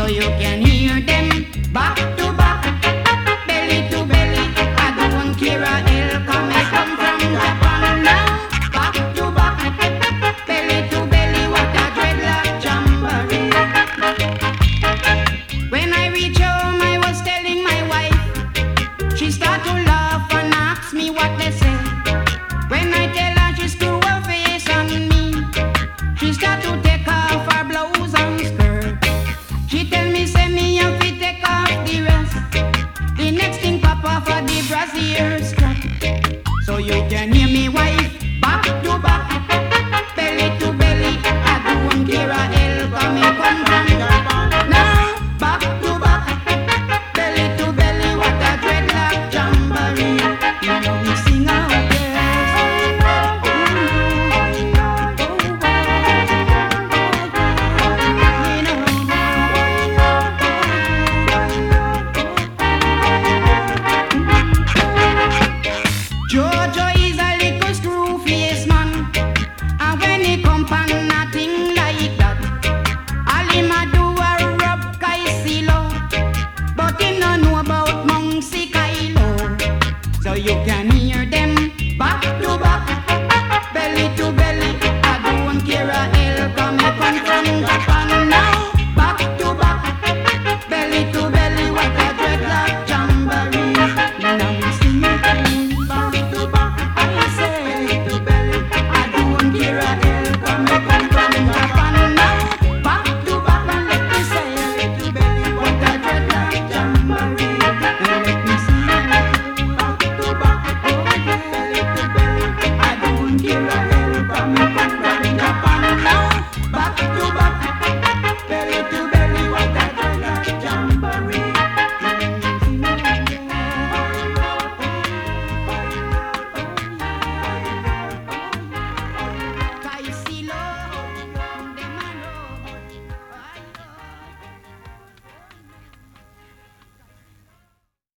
you can hear them back to back, belly to belly. I don't care a hell, come I come from Japan now. Back to back, belly to belly, what a dreadlock jamboree. When I reach home, I was telling my wife. She start to laugh and ask me what they say. When I tell her, she screw her face on me. She start to take off her blouse and skirt. She tell me, say me have to take off the rest. The next thing pop off of the brassiere strap. So you can hear me why